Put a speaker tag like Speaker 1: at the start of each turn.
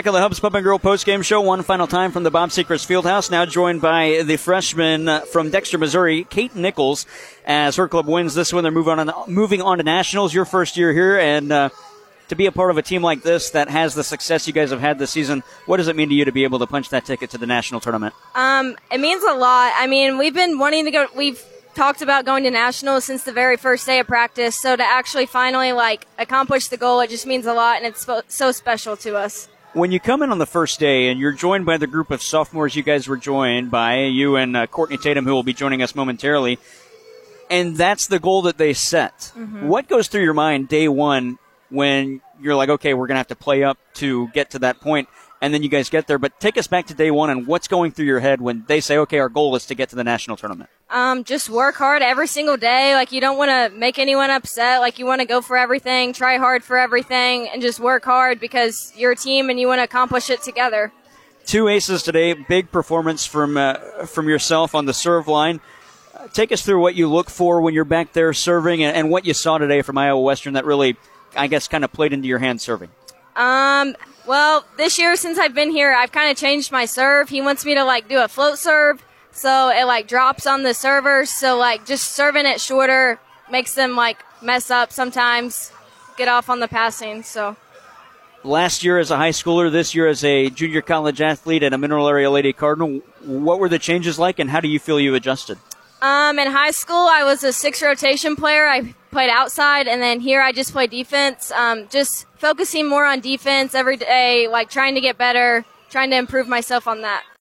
Speaker 1: Back on the Hubs Pub and Grill postgame show, one final time from the Bob Sechrist Fieldhouse. Now joined by the freshman from Dexter, Missouri, Kate Nichols. As her club wins this one, they're moving on to nationals. Your first year here, and to be a part of a team like this that has the success you guys have had this season, what does it mean to you to be able to punch that ticket to the national tournament?
Speaker 2: It means a lot. I mean, we've been wanting to go. We've talked about going to nationals since the very first day of practice. So to actually finally accomplish the goal, it just means a lot, and it's so special to us.
Speaker 1: When you come in on the first day and you're joined by the group of sophomores you guys were joined by, you and Courtney Tatum, who will be joining us momentarily, and that's the goal that they set. Mm-hmm. What goes through your mind day one when you're like, okay, we're going to have to play up to get to that point, and then you guys get there? But take us back to day one and what's going through your head when they say, okay, our goal is to get to the national tournament.
Speaker 2: Just work hard every single day. You don't want to make anyone upset. You want to go for everything, try hard for everything, and just work hard because you're a team and you want to accomplish it together.
Speaker 1: 2 aces today, big performance from yourself on the serve line. Take us through what you look for when you're back there serving and what you saw today from Iowa Western that really, I guess, kind of played into your hand serving.
Speaker 2: Well, this year since I've been here, I've kind of changed my serve. He wants me to do a float serve, so it drops on the servers. So just serving it shorter makes them mess up sometimes, get off on the passing. So
Speaker 1: last year as a high schooler, this year as a junior college athlete and a Mineral Area Lady Cardinal, what were the changes like, and how do you feel you adjusted?
Speaker 2: In high school, I was a 6 rotation player. I played outside, and then here I just play defense. Just focusing more on defense every day, trying to get better, trying to improve myself on that.